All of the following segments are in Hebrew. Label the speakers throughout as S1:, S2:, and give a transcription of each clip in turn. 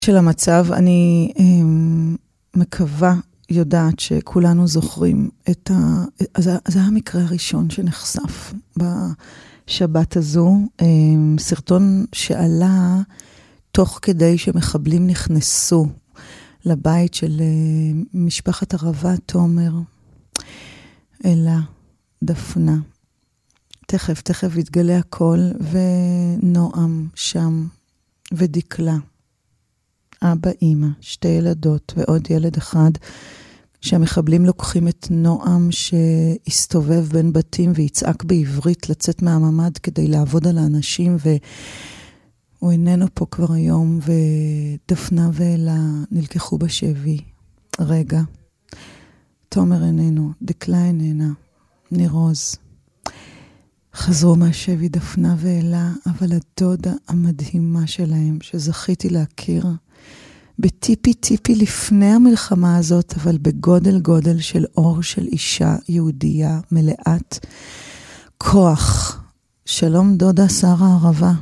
S1: של המצב, אני מקווה, יודעת שכולנו זוכרים זה המקרה הראשון שנחשף בשבת הזו, סרטון שעלה תוך כדי שמחבלים נכנסו לבית של משפחת ערבה, תומר, אלה, דפנה. תכף יתגלה הכל, ונועם שם, ודקלה. אבא, אמא, 2 ילדות ועוד ילד אחד, שהמחבלים לוקחים את נועם שהסתובב בין בתים ויצעק בעברית לצאת מהממד כדי לעבוד על האנשים, והוא איננו פה כבר היום, ודפנה ואלה נלקחו בשבי. רגע, תומר איננו, דקלה איננה, נירוז. חזרו מהשבי דפנה ואלה, אבל הדודה המדהימה שלהם, שזכיתי להכיר, בטיפי לפני המלחמה הזאת, אבל בגודל של אור של אישה יהודייה מלאת כוח. שלום דודה שרה ערבה.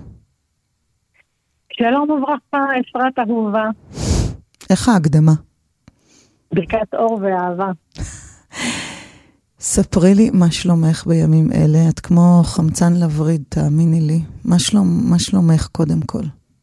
S2: שלום וברכה, אפרת אהובה.
S1: איך ההקדמה?
S2: ברכת אור ואהבה.
S1: ספרי לי מה שלומך בימים אלה, את כמו חמצן לבריד, תאמיני לי. מה שלומך קודם כל?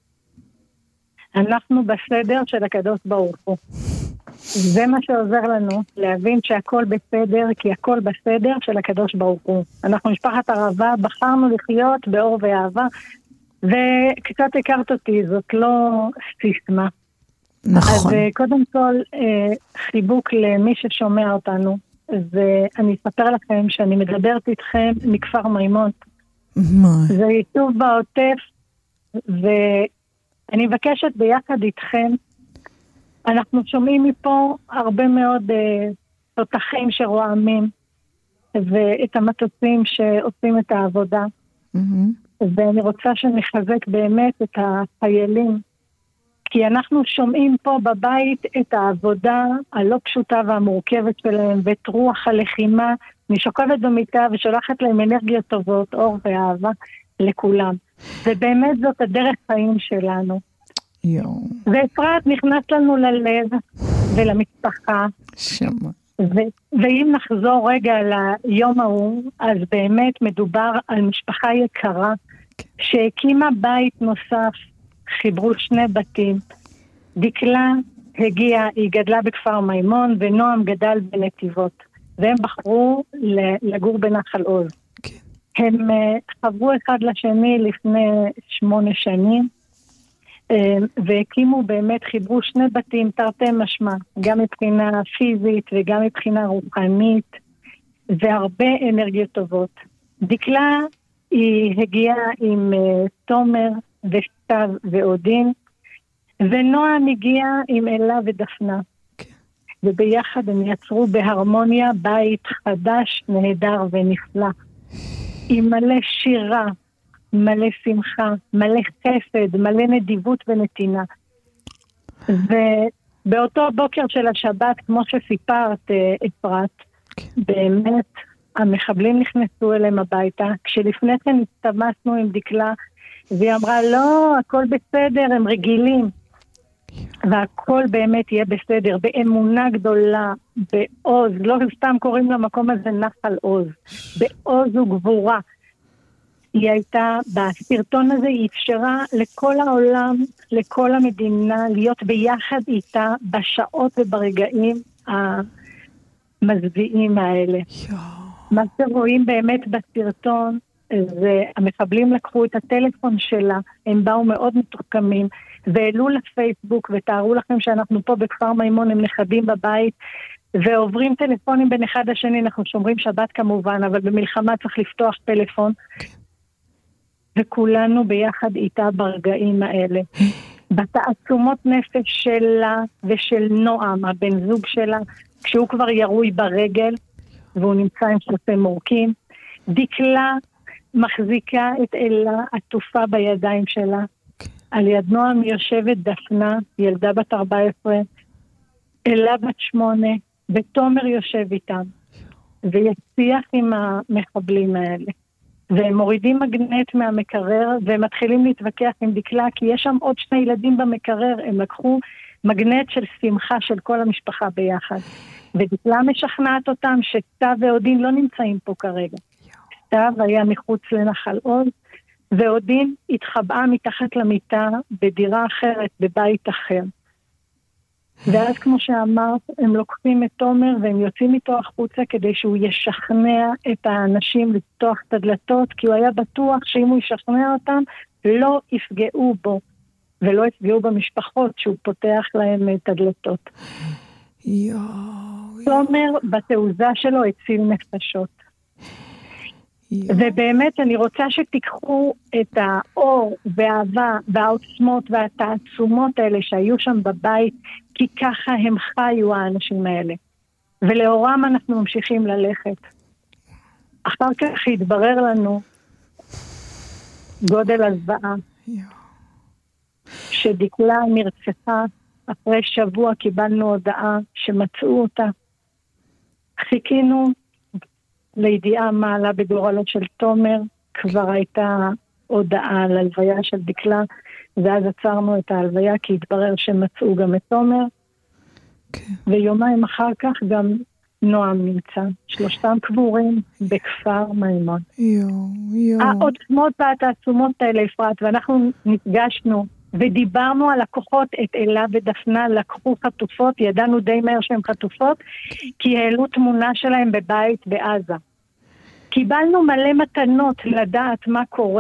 S2: אנחנו בסדר של הקדוש ברוך הוא. זה מה שעוזר לנו להבין שהכל בסדר, כי הכל בסדר של הקדוש ברוך הוא. אנחנו משפחת ערבה, בחרנו לחיות באור ואהבה, וקצת הכרת אותי, זאת לא סיסמה.
S1: נכון.
S2: אז קודם כל, חיבוק למי ששומע אותנו, ואני אספר לכם שאני מדברת איתכם מכפר מימון. זה יישוב בעוטף, ואני מבקשת ביחד איתכם, אנחנו שומעים מפה הרבה מאוד תותחים שרועמים, ואת המטוסים שעושים את העבודה. ואני רוצה שנחזק באמת את החיילים, כי אנחנו שומעים פה בבית את העבודה הלא פשוטה והמורכבת שלהם, ואת רוח הלחימה. אני שוקבת במיטה ושולחת להם אנרגיות טובות, אור ואהבה לכולם. ובאמת זאת הדרך חיים שלנו. ואפרת נכנס לנו ללב ולמשפחה.
S1: שמה.
S2: ואם נחזור רגע ליום ההוא, אז באמת מדובר על משפחה יקרה, שהקימה בית נוסף, חיברו 2 בתים. דקלה הגיעה, היא גדלה בכפר מימון, ונועם גדל בנתיבות. והם בחרו לגור בנחל עוז. הם חברו אחד לשני לפני 8 שנים, והקימו באמת, חיברו 2 בתים, תרתי משמע, גם מבחינה פיזית וגם מבחינה רוחנית, והרבה אנרגיות טובות. דקלה היא הגיעה עם תומר וסתיו ואודין, ונועם הגיע עם אלה ודפנה. וביחד הם יצרו בהרמוניה בית חדש, נהדר ונפלא. עם מלא שירה, מלא שמחה, מלא חסד, מלא נדיבות ונתינה. ובאותו בוקר של השבת, כמו שסיפרת, אפרת, באמת המחבלים נכנסו אליהם הביתה, כשלפני כן הסתמסנו עם דקלה, והיא אמרה, לא, הכל בסדר, הם רגילים. והכל באמת יהיה בסדר, באמונה גדולה, בעוז, לא סתם קוראים למקום הזה נחל עוז, בעוז וגבורה. היא הייתה, בסרטון הזה היא אפשרה לכל העולם, לכל המדינה, להיות ביחד איתה בשעות וברגעים המזוויעים האלה. מה שרואים באמת בסרטון, זה המחבלים לקחו את הטלפון שלה, הם באו מאוד מתוחכמים, והעלו לפייסבוק, ותארו לכם שאנחנו פה בכפר מימון, הם נכדים בבית, ועוברים טלפונים בין אחד לשני, אנחנו שומרים שבת כמובן, אבל במלחמה צריך לפתוח טלפון, וכולנו ביחד איתה ברגעים האלה. בתעצומות נפש שלה ושל נועם, הבן זוג שלה, כשהוא כבר ירוי ברגל, והוא נמצא עם שלפי מורקים, דקלה מחזיקה את אלה עטופה בידיים שלה, על יד נועם יושבת דפנה, ילדה בת 14, אלה בת 8, ותומר יושב איתם, ויצליח עם המחבלים האלה. והם מורידים מגנט מהמקרר, והם מתחילים להתווכח עם דקלה, כי יש שם עוד 2 ילדים במקרר, הם לקחו מגנט של שמחה של כל המשפחה ביחד. ודקלה משכנעת אותם שסתיו ואודין לא נמצאים פה כרגע. סתיו היה מחוץ לנחל עוז, ואודין התחבאה מתחת למיטה בדירה אחרת, בבית אחר. ואז כמו שאמרת, הם לוקחים את תומר והם יוצאים איתו החוצה כדי שהוא ישכנע את האנשים לפתוח את הדלתות, כי הוא היה בטוח שאם הוא ישכנע אותם, לא יפגעו בו, ולא יפגעו במשפחות שהוא פותח להם את הדלתות. תומר בתעוזה שלו הציל נפשות. ובאמת אני רוצה שתיקחו את האור והאהבה והעוצמות והתעצומות האלה שהיו שם בבית, כי ככה הם חיו האנשים האלה. ולאורם אנחנו ממשיכים ללכת. אחר כך התברר לנו גודל הזוועה. שדקלה נרצחה, אחרי שבוע קיבלנו הודעה שמצאו אותה. חיכינו לידיעה מה עלה בגורלו של תומר, כבר הייתה הודעה על הלוויה של דקלה, ואז עצרנו את ההלוויה כי התברר שמצאו גם את תומר. ויומיים אחר כך גם נועם נמצא. 3 קבורים בכפר מימון. העוצמות והתעצומות האלה, אפרת, ואנחנו נפגשנו ודיברנו על הכוחות, את אלה ודפנה לקחו חטופות, ידענו די מהר שהן חטופות, כי העלו תמונה שלהם בבית בעזה. קיבלנו מלא מתנות לדעת מה קורה.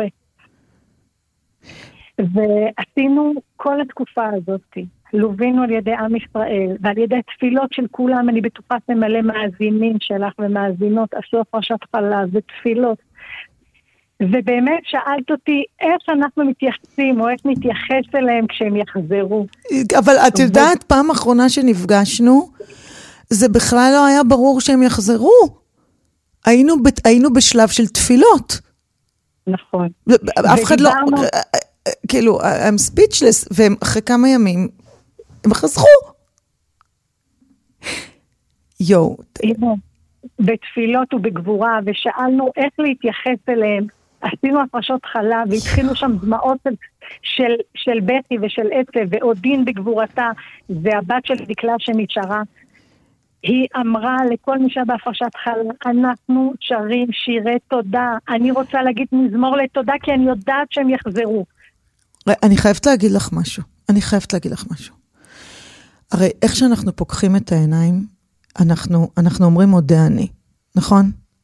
S2: ועשינו כל התקופה הזאת, לווינו על ידי עם ישראל, ועל ידי תפילות של כולם, אני בטוחה שמלא מאזינים שלך ומאזינות, עשו הפרשת חלב ותפילות. ובאמת שאלת אותי איך אנחנו מתייחסים, או איך נתייחס אליהם כשהם יחזרו.
S1: אבל את יודעת, פעם אחרונה שנפגשנו, זה בכלל לא היה ברור שהם יחזרו. היינו בשלב של תפילות.
S2: נכון.
S1: אף אחד לא, כאילו, I'm speechless, והם אחרי כמה ימים, הם חזרו.
S2: בתפילות ובגבורה, ושאלנו איך להתייחס אליהם, עשינו הפרשות חלב, והתחילו שם דמעות של בכי ושל עצב, ועודין בגבורתה, והבת של דקלה שנשארה, היא אמרה לכל מי שהיה בהפרשת חלב, אנחנו שרים שירי תודה, אני רוצה להגיד מזמור לתודה, כי אני יודעת שהם יחזרו.
S1: אני חייבת להגיד לך משהו. הרי איך שאנחנו פוקחים את העיניים, אנחנו אומרים מודה אני, נכון?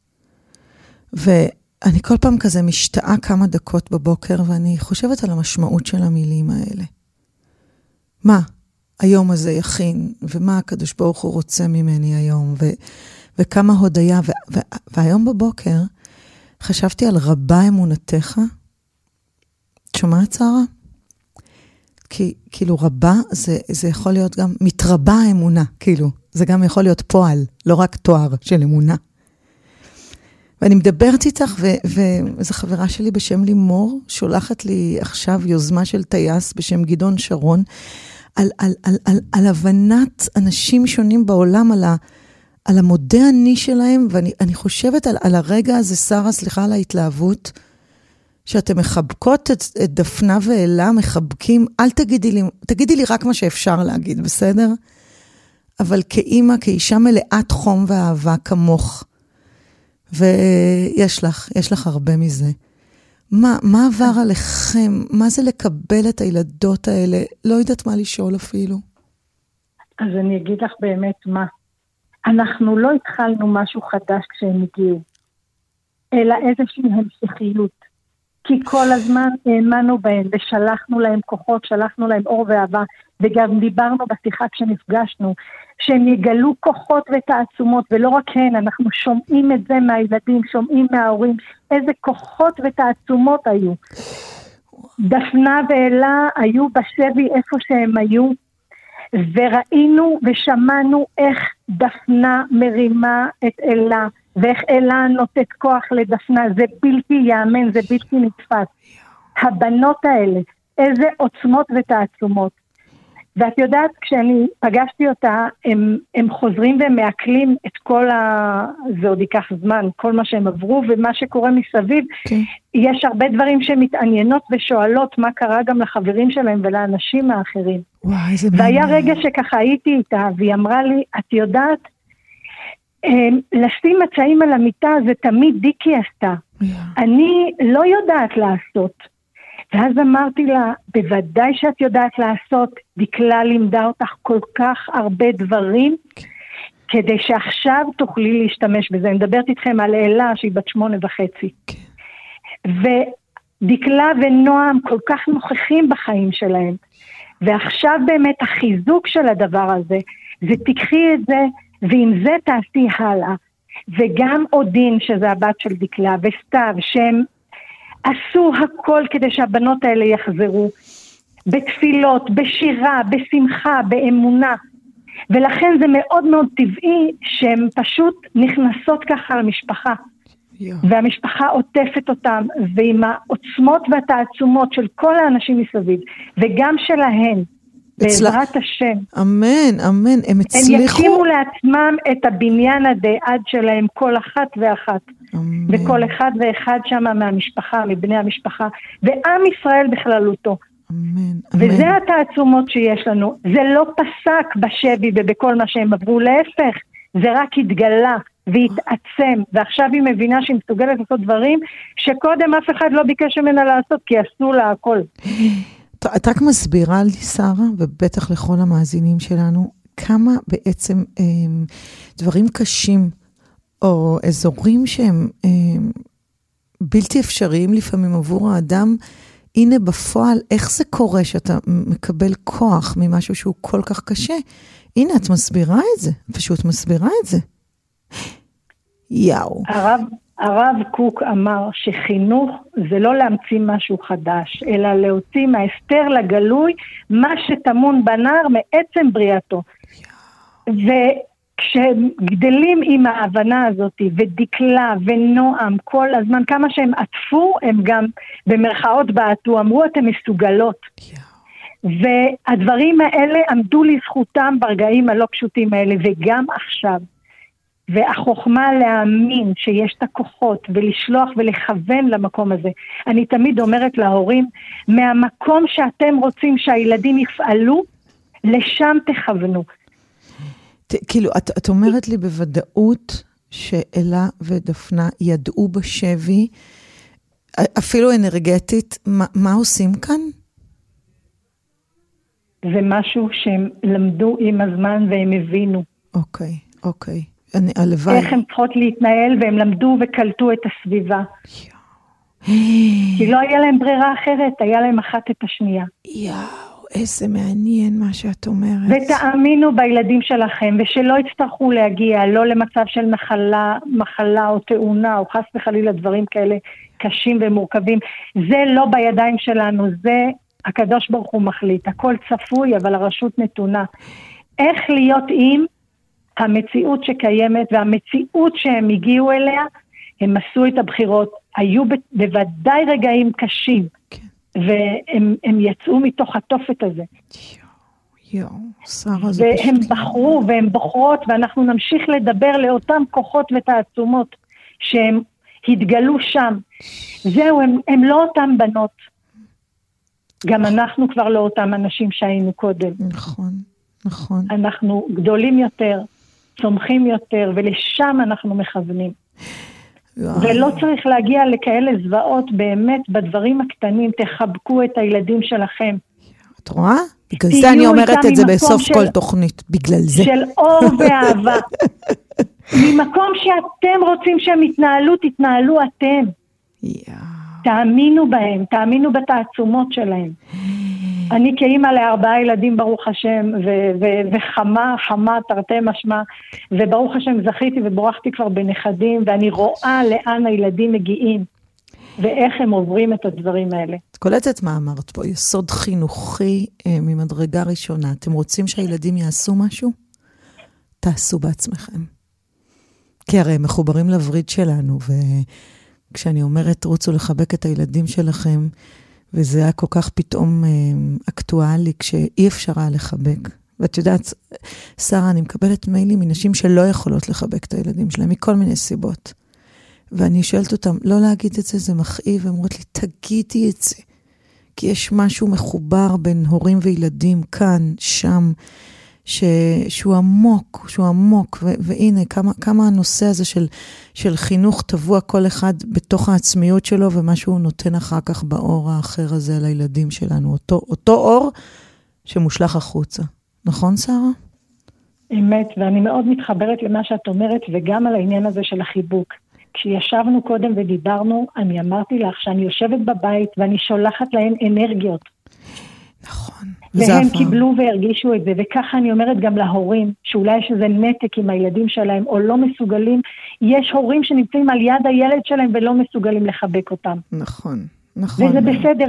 S1: ואני כל פעם כזה משתעה כמה דקות בבוקר, ואני חושבת על המשמעות של המילים האלה. מה היום הזה יכין, ומה הקדוש ברוך הוא רוצה ממני היום, וכמה הודיה, והיום בבוקר חשבתי על רבה אמונתך. שומעת שרה? כאילו רבה זה יכול להיות גם מתרבה האמונה, כאילו. זה גם יכול להיות פועל, לא רק תואר של אמונה. ואני מדברת איתך, וזו חברה שלי בשם לימור, שולחת לי עכשיו יוזמה של טייס בשם גדעון שרון, על הבנת אנשים שונים בעולם, על המודה אני שלהם, ואני חושבת על הרגע הזה, שרה, סליחה על ההתלהבות, שאתם מחבקות את דפנה ואלה, מחבקים, אל תגידי לי רק מה שאפשר להגיד, בסדר? אבל כאימא, כאישה מלאת חום ואהבה כמוך, ויש לך הרבה מזה. מה עבר עליכם? מה זה לקבל את הילדות האלה? לא יודעת מה לשאול אפילו.
S2: אז אני אגיד לך באמת מה. אנחנו לא התחלנו משהו חדש כשהם הגיעו, אלא איזושהי המשכיות. כי כל הזמן האמנו בהם ושלחנו להם כוחות, שלחנו להם אור ואהבה, וגם דיברנו בשיחה כשנפגשנו, שהם יגלו כוחות ותעצומות, ולא רק הן, אנחנו שומעים את זה מהילדים, שומעים מההורים, איזה כוחות ותעצומות היו. דפנה ואלה היו בשבי איפה שהם היו, וראינו ושמענו איך דפנה מרימה את אלה, ואיך אלה נותנת כוח לדפנה, זה בלתי יאמן, זה בלתי נתפס. הבנות האלה, איזה עוצמות ותעצומות. ואת יודעת, כשאני פגשתי אותה, הם חוזרים והם מעכלים את כל זה עוד ייקח זמן, כל מה שהם עברו ומה שקורה מסביב. יש הרבה דברים שמתעניינות ושואלות מה קרה גם לחברים שלהם ולאנשים האחרים. והיה רגע שככה הייתי איתה, והיא אמרה לי, את יודעת, לשים מצעים על המיטה זה תמיד דיקי עשתה. אני לא יודעת לעשות. ואז אמרתי לה, בוודאי שאת יודעת לעשות, דקלה לימדה אותך כל כך הרבה דברים, כדי שעכשיו תוכלי להשתמש בזה. אני מדברת איתכם על אלה שהיא בת 8.5. ודקלה ונועם כל כך נוכחים בחיים שלהם. ועכשיו באמת החיזוק של הדבר הזה, זה תקחי את זה, ועם זה תעשי הלאה. וגם עודין, שזה הבת של דקלה, וסתיו, שהם עשו הכל כדי שהבנות האלה יחזרו, בתפילות, בשירה, בשמחה, באמונה, ולכן זה מאוד מאוד טבעי שהן פשוט נכנסות ככה למשפחה, והמשפחה עוטפת אותם, ועם העוצמות והתעצומות של כל האנשים מסביב, וגם שלהן, בעזרת השם.
S1: אמן, אמן, הם הצליחו.
S2: הם יקימו לעצמם את הבניין הדעד שלהם, כל אחת ואחת. אמן. וכל אחד ואחד שם מהמשפחה, מבני המשפחה, ועם ישראל בכללותו.
S1: אמן,
S2: וזה אמן. התעצומות שיש לנו. זה לא פסק בשבי ובכל מה שהם עברו, להפך, זה רק התגלה והתעצם, ועכשיו היא מבינה שהיא מסוגלת לעשות דברים שקודם אף אחד לא ביקש ממנה לעשות, כי עשו לה הכל.
S1: את רק מסבירה לי, שרה, ובטח לכל המאזינים שלנו, כמה בעצם דברים קשים, או אזורים שהם בלתי אפשריים לפעמים עבור האדם, הנה בפועל, איך זה קורה שאתה מקבל כוח ממשהו שהוא כל כך קשה? הנה, את מסבירה את זה, פשוט מסבירה את זה. יאו.
S2: הרב קוק אמר שחינוך זה לא להמציא משהו חדש, אלא להוציא מההסתר לגלוי מה שטמון בנער מעצם בריאתו. וכשגדלים עם ההבנה הזאת, ודקלה ונועם כל הזמן, כמה שהם עטפו, הם גם במרכאות בעטו, אמרו אתם מסוגלות. והדברים האלה עמדו לזכותם ברגעים הלא פשוטים האלה, וגם עכשיו. והחוכמה להאמין שיש את הכוחות ולשלוח ולכוון למקום הזה. אני תמיד אומרת להורים, מהמקום שאתם רוצים שהילדים יפעלו, לשם תכוונו.
S1: כאילו, את אומרת לי בוודאות שאלה ודפנה ידעו בשבי, אפילו אנרגטית, מה עושים כאן?
S2: זה משהו שהם למדו עם הזמן והם הבינו.
S1: אוקיי.
S2: איך הם צריכות להתנהל, והם למדו וקלטו את הסביבה. כי לא היה להם ברירה אחרת, היה להם אחת את השנייה.
S1: איזה מעניין מה שאת אומרת.
S2: ותאמינו בילדים שלכם, ושלא יצטרכו להגיע, לא למצב של מחלה או תאונה, או חס וחלילה דברים כאלה קשים ומורכבים. זה לא בידיים שלנו, זה הקדוש ברוך הוא מחליט. הכל צפוי, אבל הרשות נתונה. איך להיות עם המציאות שקיימת, והמציאות שהם הגיעו אליה, הם עשו את הבחירות, היו בוודאי רגעים קשים, והם יצאו מתוך התופת הזה. והם בחרו והם בוחרות, ואנחנו נמשיך לדבר לאותם כוחות ותעצומות, שהם התגלו שם. זהו, הם לא אותם בנות. גם אנחנו כבר לא אותם אנשים שהיינו קודם.
S1: נכון.
S2: אנחנו גדולים יותר, צומחים יותר, ולשם אנחנו מכוונים. ולא צריך להגיע לכאלה זוועות, באמת בדברים הקטנים, תחבקו את הילדים שלכם.
S1: את רואה? בגלל זה אני אומרת את זה בסוף כל תוכנית, בגלל זה.
S2: של אור ואהבה. ממקום שאתם רוצים שהם יתנהלו, תתנהלו אתם. תאמינו בהם, תאמינו בתעצומות שלהם. אני כאימא ל4 ילדים ברוך השם, וחמה תרתי משמע, וברוך השם זכיתי ובורחתי כבר בנכדים, ואני רואה לאן הילדים מגיעים, ואיך הם עוברים את הדברים האלה.
S1: את קולטת מה אמרת פה, יסוד חינוכי ממדרגה ראשונה. אתם רוצים שהילדים יעשו משהו? תעשו בעצמכם. כי הרי הם מחוברים לברית שלנו, וכשאני אומרת רוצו לחבק את הילדים שלכם, וזה היה כל כך פתאום אקטואלי, כשאי אפשר היה לחבק. ואת יודעת, שרה, אני מקבלת מיילים מנשים שלא יכולות לחבק את הילדים שלהם, מכל מיני סיבות. ואני שואלת אותם, לא להגיד את זה, זה מכאיב, ואומרות לי, תגידי את זה. כי יש משהו מחובר בין הורים וילדים, כאן, שם, שהוא עמוק, והנה, כמה הנושא הזה של חינוך טבוע כל אחד בתוך העצמיות שלו, ומה שהוא נותן אחר כך באור האחר הזה לילדים שלנו. אותו אור שמושלח החוצה. נכון, שרה?
S2: אמת, ואני מאוד מתחברת למה שאת אומרת, וגם על העניין הזה של החיבוק. כשישבנו קודם ודיברנו, אני אמרתי לך שאני יושבת בבית, ואני שולחת להן אנרגיות.
S1: נכון.
S2: והם קיבלו והרגישו את זה, וככה אני אומרת גם להורים, שאולי יש איזה נתק עם הילדים שלהם, או לא מסוגלים, יש הורים שנמצאים על יד הילד שלהם, ולא מסוגלים לחבק אותם.
S1: נכון. נכון.
S2: וזה בסדר,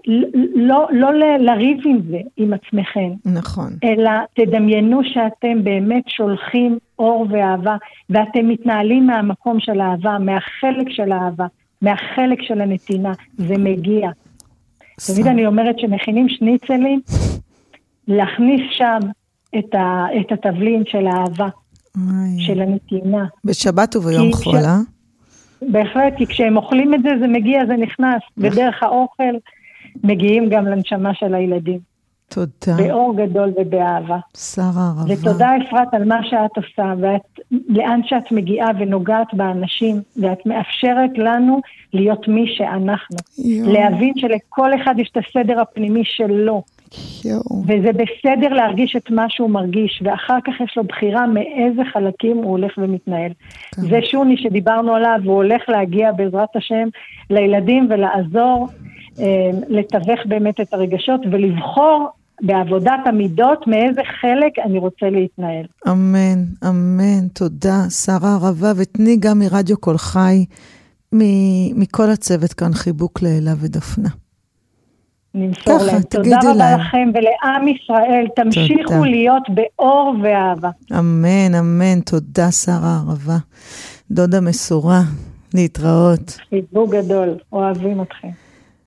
S2: לא לריב עם זה, עם עצמכם.
S1: נכון.
S2: אלא תדמיינו שאתם באמת שולחים אור ואהבה, ואתם מתנהלים מהמקום של האהבה, מהחלק של האהבה, מהחלק של הנתינה. זה מגיע. תמיד אני אומרת שמכינים שניצלים, להכניס שם את התבלין של האהבה, של הנתינה.
S1: בשבת וביום חול, אה?
S2: בהחלט, כי כשהם אוכלים את זה, זה מגיע, זה נכנס. בדרך האוכל מגיעים גם לנשמה של הילדים.
S1: תודה.
S2: באור גדול ובאהבה.
S1: שרה רבה.
S2: ותודה אפרת על מה שאת עושה, לאן שאת מגיעה ונוגעת באנשים, ואת מאפשרת לנו להיות מי שאנחנו. להבין שלכל אחד יש את הסדר הפנימי שלו. וזה בסדר להרגיש את מה שהוא מרגיש, ואחר כך יש לו בחירה מאיזה חלקים הוא הולך ומתנהל. זה שוני שדיברנו עליו, הוא הולך להגיע בעזרת השם לילדים ולעזור, לתווך באמת את הרגשות ולבחור בעבודת המידות מאיזה חלק אני רוצה להתנהל.
S1: אמן, אמן, תודה שרה רבה, ותני גם מרדיו קול חי, מכל הצוות כאן חיבוק לאלה ודפנה.
S2: נמסור להם. תודה רבה לכם ולעם ישראל, תמשיכו להיות באור ואהבה.
S1: אמן, אמן, תודה שרה רבה. דודה מסורה, להתראות.
S2: חיבוק גדול, אוהבים אתכם.